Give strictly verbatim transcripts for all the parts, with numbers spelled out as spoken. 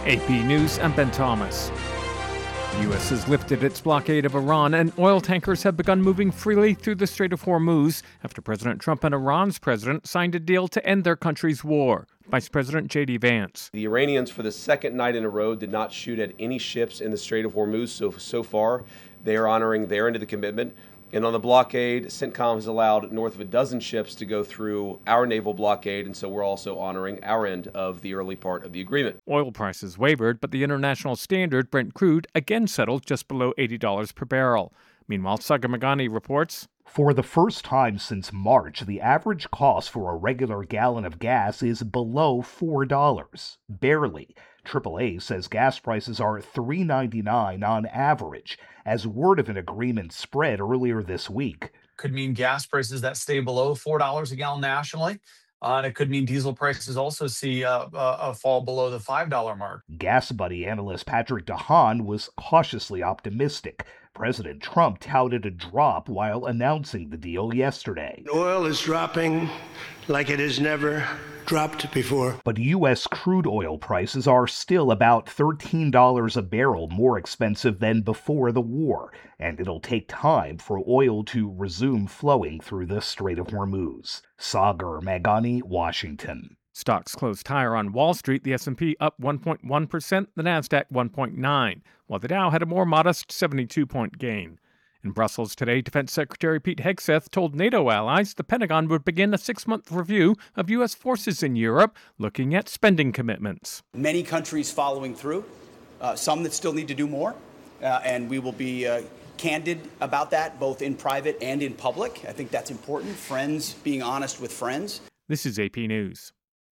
A P News, I'm Ben Thomas. The U S has lifted its blockade of Iran, and oil tankers have begun moving freely through the Strait of Hormuz after President Trump and Iran's president signed a deal to end their country's war. Vice President J D Vance. The Iranians, for the second night in a row, did not shoot at any ships in the Strait of Hormuz. So, so far, they are honoring their end of the commitment. And on the blockade, CENTCOM has allowed north of a dozen ships to go through our naval blockade, and so we're also honoring our end of the early part of the agreement. Oil prices wavered, but the international standard, Brent crude, again settled just below eighty dollars per barrel. Meanwhile, Saga Magani reports. For the first time since March, the average cost for a regular gallon of gas is below four dollars. Barely. triple A says gas prices are three ninety-nine on average, as word of an agreement spread earlier this week. Could mean gas prices that stay below four dollars a gallon nationally. Uh, and it could mean diesel prices also see uh, uh, a fall below the five dollar mark. Gas Buddy analyst Patrick DeHaan was cautiously optimistic. President Trump touted a drop while announcing the deal yesterday. Oil is dropping like it has never dropped before. But U S crude oil prices are still about thirteen dollars a barrel more expensive than before the war, and it'll take time for oil to resume flowing through the Strait of Hormuz. Sagar Magani, Washington. Stocks closed higher on Wall Street, the S and P up one point one percent, the Nasdaq one point nine, while the Dow had a more modest seventy-two point gain. In Brussels today, Defense Secretary Pete Hegseth told NATO allies the Pentagon would begin a six-month review of U S forces in Europe, looking at spending commitments. Many countries following through, uh, some that still need to do more, uh, and we will be uh, candid about that, both in private and in public. I think that's important, friends being honest with friends. This is A P News.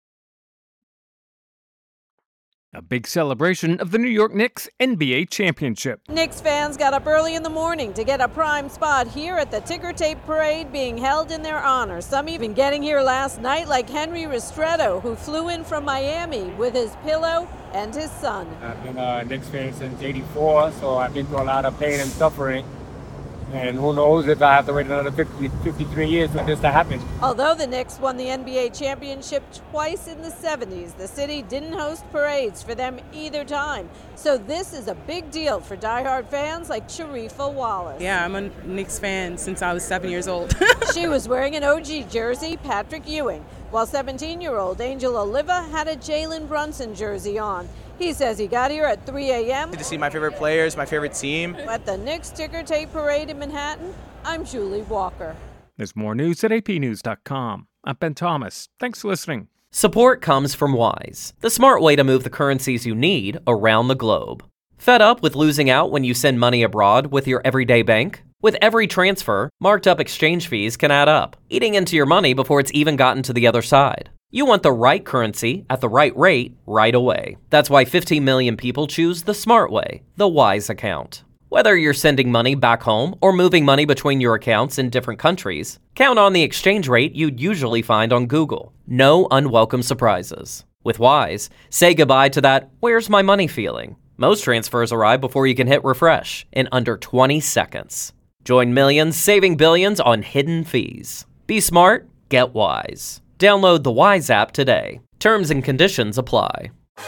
A big celebration of the New York Knicks N B A championship. Knicks fans got up early in the morning to get a prime spot here at the ticker tape parade being held in their honor. Some even getting here last night, like Henry Restrepo, who flew in from Miami with his pillow and his son. I've been a Knicks fan since eighty-four, so I've been through a lot of pain and suffering. And who knows if I have to wait another fifty, fifty-three years for this to happen. Although the Knicks won the N B A championship twice in the seventies, the city didn't host parades for them either time. So this is a big deal for diehard fans like Sharifa Wallace. Yeah, I'm a Knicks fan since I was seven years old. She was wearing an O G jersey, Patrick Ewing, while seventeen-year-old Angel Oliva had a Jalen Brunson jersey on. He says he got here at three a.m. to see my favorite players, my favorite team. At the Knicks ticker tape parade in Manhattan, I'm Julie Walker. There's more news at A P news dot com. I'm Ben Thomas. Thanks for listening. Support comes from Wise, the smart way to move the currencies you need around the globe. Fed up with losing out when you send money abroad with your everyday bank? With every transfer, marked up exchange fees can add up, eating into your money before it's even gotten to the other side. You want the right currency at the right rate right away. That's why fifteen million people choose the smart way, the Wise account. Whether you're sending money back home or moving money between your accounts in different countries, count on the exchange rate you'd usually find on Google. No unwelcome surprises. With Wise, say goodbye to that "where's my money" feeling. Most transfers arrive before you can hit refresh in under twenty seconds. Join millions saving billions on hidden fees. Be smart, get Wise. Download the Wise app today. Terms and conditions apply.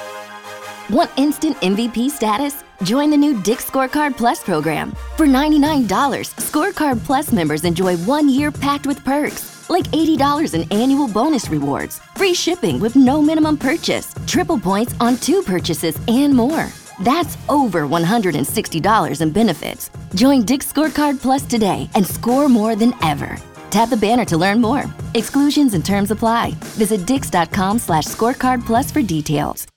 Want instant M V P status? Join the new Dick's Scorecard Plus program. For ninety-nine dollars, Scorecard Plus members enjoy one year packed with perks, like eighty dollars in annual bonus rewards, free shipping with no minimum purchase, triple points on two purchases, and more. That's over one hundred sixty dollars in benefits. Join Dick's Scorecard Plus today and score more than ever. Tap the banner to learn more. Exclusions and terms apply. Visit dix dot com slash scorecard plus for details.